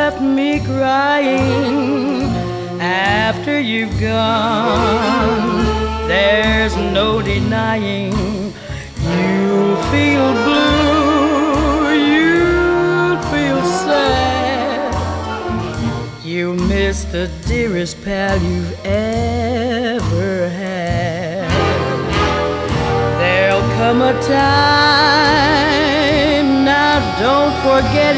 left me crying after you've gone. There's no denying you'll feel blue, you'll feel sad. You miss the dearest pal you've ever had. There'll come a time, now don't forget